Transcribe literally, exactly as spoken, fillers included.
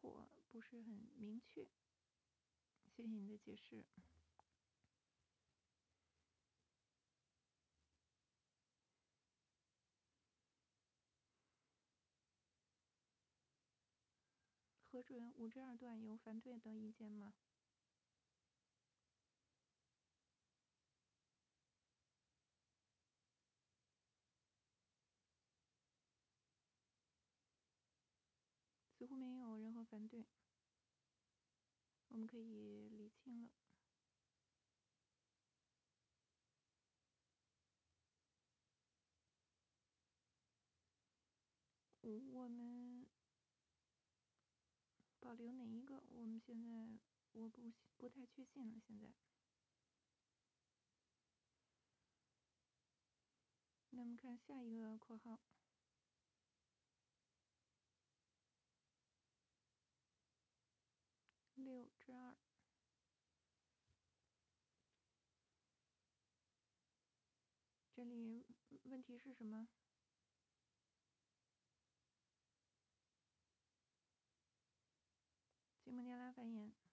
果不是很明确。谢谢你的解释。核准五至二段有反对的意见吗？似乎没有任何反对，我们可以理清了。我们保留哪一个？我们现在我不不太确信了。现在，那么看下一个括号。六至二，这里问题是什么？吉蒙尼拉发言。